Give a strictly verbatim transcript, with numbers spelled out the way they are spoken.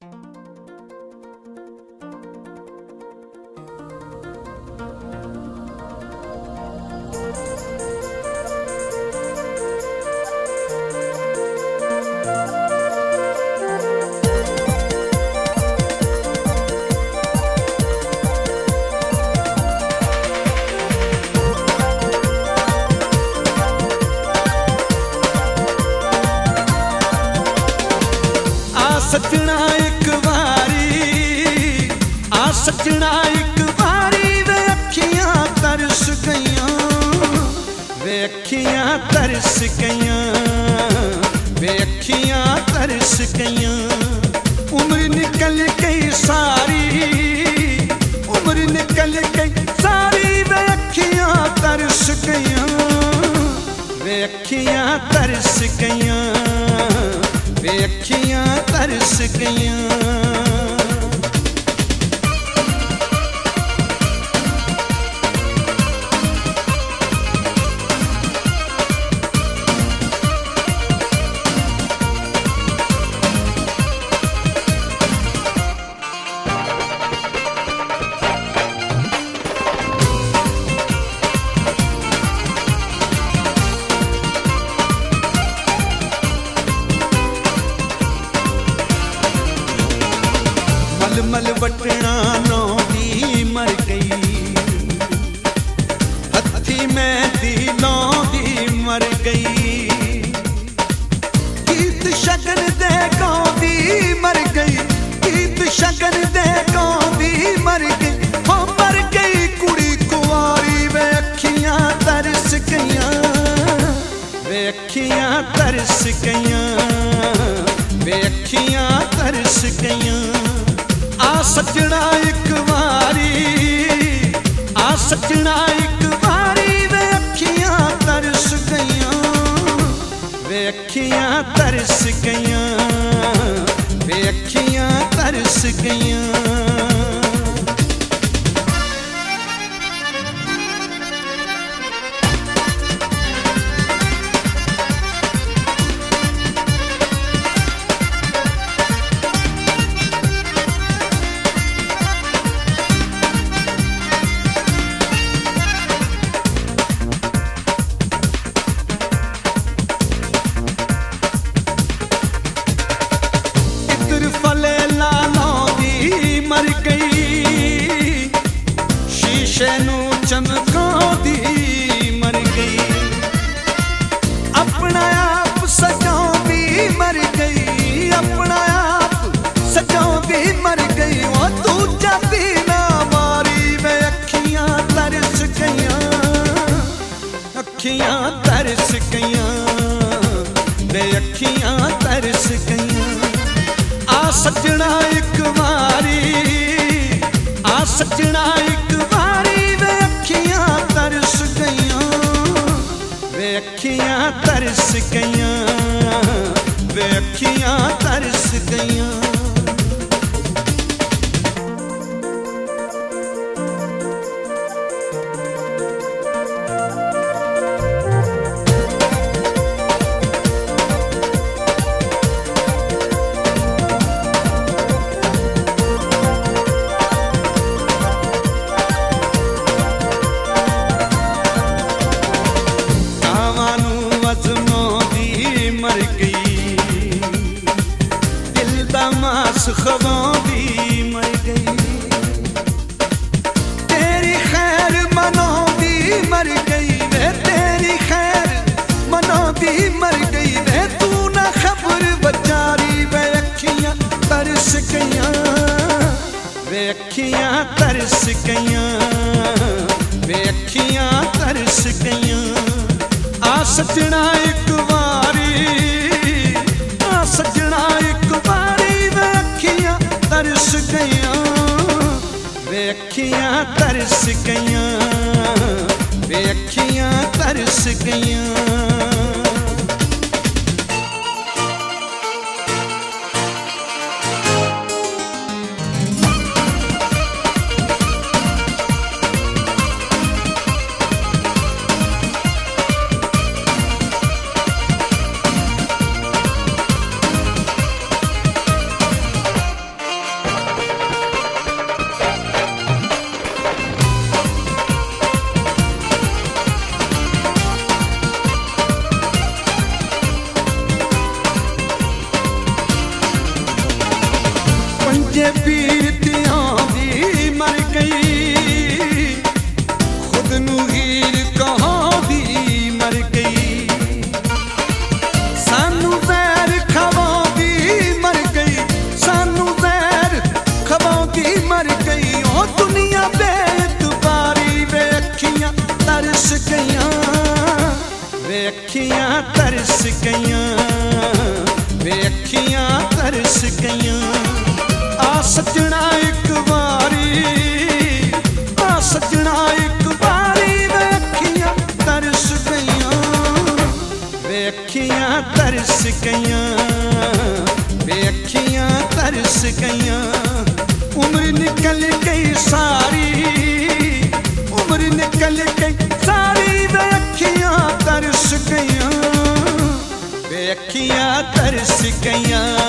सजना एक बारी आ सजना एक बारी वे अखियां तरस गईयां वे अखियां तरस गईयां वे अखियां तरस गईयां उम्र निकल गई सारी उम्र निकल गई सारी वे अखियां तरस गईयां वे अखियां तरस गईयां वे अखियां तरस गईयां। मल बटना नौंदी मर गई हथी मेहंदी लौंदी मर गई गीत शगन दे गांदी मर गई गीत शगन दे गांदी मर गई हो मर गई कुड़ी कुंवारी वे अखियां तरस गईयां वे अखियां तरस गईयां वे अखियां तरस गईयां। आ सजना एक बारी आ सजना एक बारी वे अखियां तरस गईयां वे अखियां तरस गईयां वे अखियां तरस गईयां। मर गई शीशे नू चमकांदी मर गई अपना आप सजांदी मर गई अपना आप सजांदी मर गई ओ तू जाती ना मारी वे अखियां तरस गईयां अखियां तरस गईयां वे अखियां तरस गईयां। आ सजना एक बारी आ सजना एक बारी वे अखियां तरस गईयां वे अखियां तरस गईयां वे अखियां तरस गईयां। मर गई दिल दा मास खवांदी मर गई तेरी खैर मनांदी मर गई वे तेरी खैर मनांदी मर गई वे तू ना खबर बचारी वे अखियां तरस गईयां वे अखियां तरस गईयां वे अखियां तरस गईयां। आ सजना एक बारी आ सजना एक बारी वे अखियां तरस गईयां वे अखियां तरस गईयां वे अखियां तरस गईयां। जे पीर तियां दी मर गई, खुद नू हीर कहां दी मर गई। सानू जहर खवां दी मर गई, सानू जहर खवां दी मर गई। ओ दुनिया बेतबारी वे अखियां तरस गईयां, वे अखियां तरस गईयां, वे अखियां तरस गईयां। आ सजना एक बारी, आ सजना एक बारी वे अखियां तरस गईयां, वे अखियां तरस गईयां, वे अखियां तरस गईयां। उम्र निकल गई सारी, उम्र निकल गई सारी वे अखियां तरस गईयां, वे अखियां तरस गईयां।